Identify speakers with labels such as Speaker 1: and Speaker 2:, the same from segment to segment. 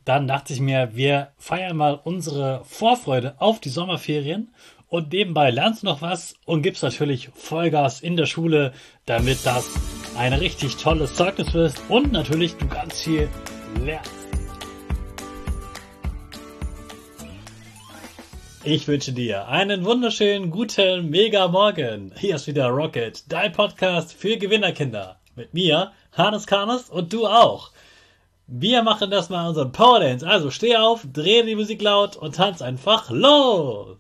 Speaker 1: Dann dachte ich mir, wir feiern mal unsere Vorfreude auf die Sommerferien und nebenbei lernst du noch was und gibst natürlich Vollgas in der Schule, damit das ein richtig tolles Zeugnis wird und natürlich du ganz viel lernst. Ich wünsche dir einen wunderschönen, guten, mega Morgen. Hier ist wieder Rocket, dein Podcast für Gewinnerkinder. Mit mir, Hannes Karnes und du auch. Wir machen das mal unseren Power Dance. Also steh auf, dreh die Musik laut und tanz einfach los.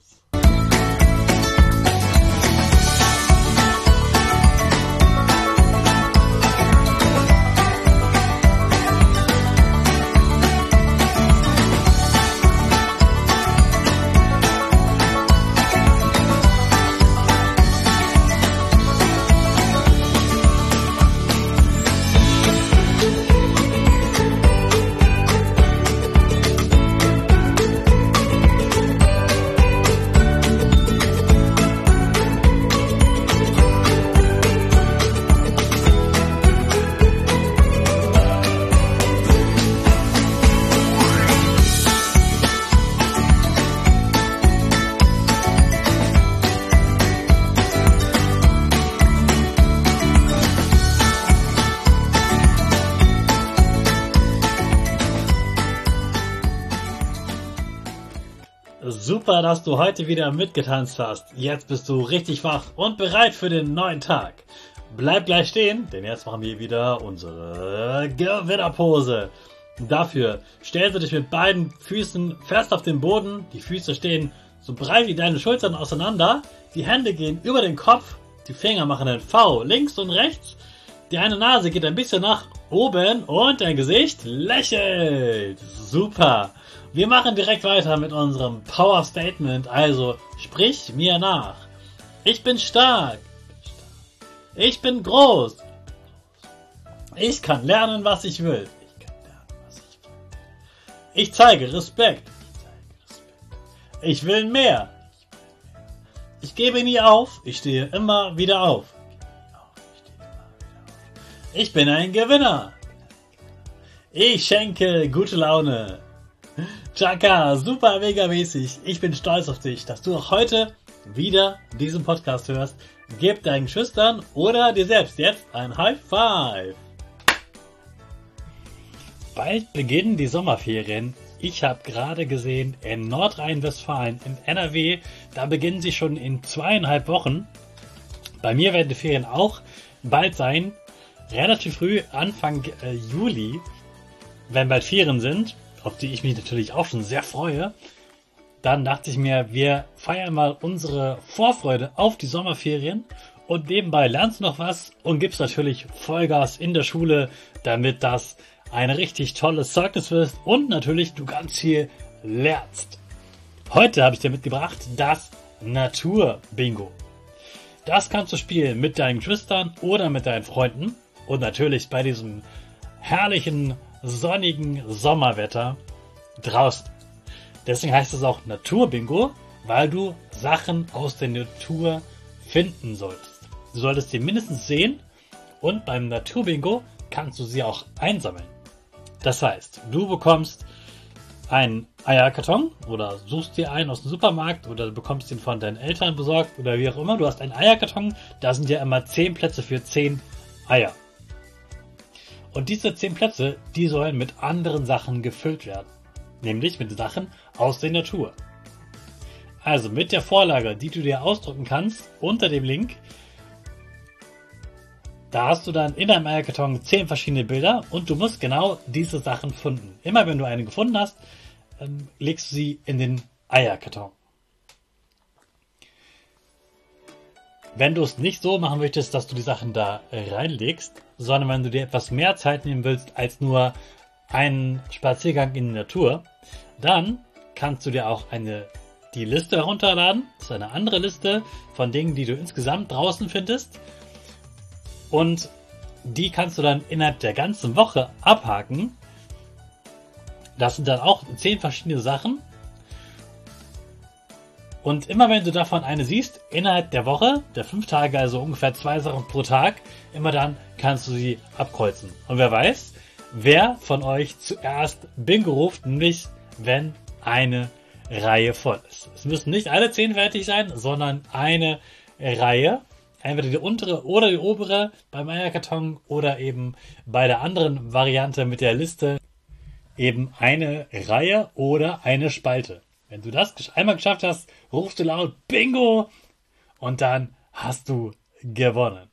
Speaker 1: Super, dass du heute wieder mitgetanzt hast. Jetzt bist du richtig wach und bereit für den neuen Tag. Bleib gleich stehen, denn jetzt machen wir wieder unsere Gewinnerpose. Dafür stellst du dich mit beiden Füßen fest auf den Boden. Die Füße stehen so breit wie deine Schultern auseinander. Die Hände gehen über den Kopf. Die Finger machen ein V links und rechts. Deine Nase geht ein bisschen nach oben und dein Gesicht lächelt. Super. Wir machen direkt weiter mit unserem Power Statement, also sprich mir nach. Ich bin stark. Ich bin groß. Ich kann lernen, was ich will. Ich zeige Respekt. Ich will mehr. Ich gebe nie auf. Ich stehe immer wieder auf. Ich bin ein Gewinner. Ich schenke gute Laune. Chaka, super mega mäßig. Ich bin stolz auf dich, dass du auch heute wieder diesen Podcast hörst. Gib deinen Schüchtern oder dir selbst jetzt ein High Five. Bald beginnen die Sommerferien. Ich habe gerade gesehen, in Nordrhein-Westfalen, in NRW, da beginnen sie schon in 2,5 Wochen. Bei mir werden die Ferien auch bald sein. Relativ früh, Anfang Juli, wenn bald Ferien sind, auf die ich mich natürlich auch schon sehr freue. Dann dachte ich mir, wir feiern mal unsere Vorfreude auf die Sommerferien und nebenbei lernst du noch was und gibst natürlich Vollgas in der Schule, damit das ein richtig tolles Zeugnis wird und natürlich du ganz viel lernst. Heute habe ich dir mitgebracht das Natur-Bingo. Das kannst du spielen mit deinen Geschwistern oder mit deinen Freunden und natürlich bei diesem herrlichen sonnigen Sommerwetter draußen. Deswegen heißt es auch Natur-Bingo, weil du Sachen aus der Natur finden solltest. Du solltest sie mindestens sehen und beim Natur-Bingo kannst du sie auch einsammeln. Das heißt, du bekommst einen Eierkarton oder suchst dir einen aus dem Supermarkt oder bekommst ihn von deinen Eltern besorgt oder wie auch immer. Du hast einen Eierkarton, da sind ja immer 10 Plätze für 10 Eier. Und diese 10 Plätze, die sollen mit anderen Sachen gefüllt werden. Nämlich mit Sachen aus der Natur. Also mit der Vorlage, die du dir ausdrucken kannst, unter dem Link, da hast du dann in deinem Eierkarton 10 verschiedene Bilder und du musst genau diese Sachen finden. Immer wenn du eine gefunden hast, legst du sie in den Eierkarton. Wenn du es nicht so machen möchtest, dass du die Sachen da reinlegst, sondern wenn du dir etwas mehr Zeit nehmen willst als nur einen Spaziergang in die Natur, dann kannst du dir auch die Liste herunterladen. Das ist eine andere Liste von Dingen, die du insgesamt draußen findest. Und die kannst du dann innerhalb der ganzen Woche abhaken. Das sind dann auch 10 verschiedene Sachen. Und immer wenn du davon eine siehst, innerhalb der Woche, der 5 Tage, also ungefähr 2 Sachen pro Tag, immer dann kannst du sie abkreuzen. Und wer weiß, wer von euch zuerst Bingo ruft, nämlich wenn eine Reihe voll ist. Es müssen nicht alle 10 fertig sein, sondern eine Reihe. Entweder die untere oder die obere beim Eierkarton oder eben bei der anderen Variante mit der Liste eben eine Reihe oder eine Spalte. Wenn du das einmal geschafft hast, rufst du laut Bingo und dann hast du gewonnen.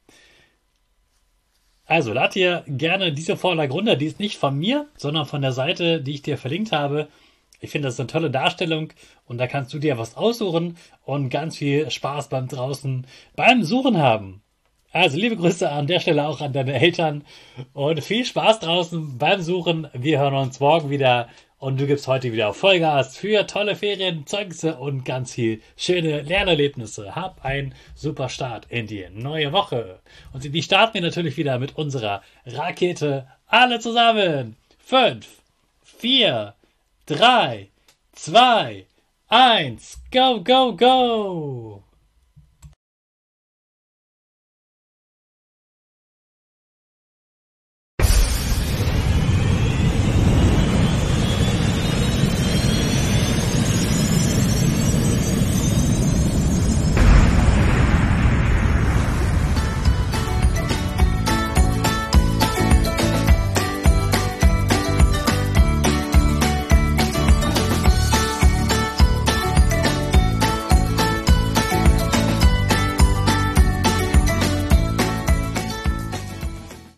Speaker 1: Also lad dir gerne diese Vorlage runter. Die ist nicht von mir, sondern von der Seite, die ich dir verlinkt habe. Ich finde, das ist eine tolle Darstellung und da kannst du dir was aussuchen und ganz viel Spaß beim Suchen haben. Also liebe Grüße an der Stelle auch an deine Eltern und viel Spaß draußen beim Suchen. Wir hören uns morgen wieder und du gibst heute wieder Vollgas für tolle Ferien, Zeugnisse und ganz viel schöne Lernerlebnisse. Hab einen super Start in die neue Woche. Und die starten wir natürlich wieder mit unserer Rakete. Alle zusammen. 5, 4, 3, 2, 1, go, go, go!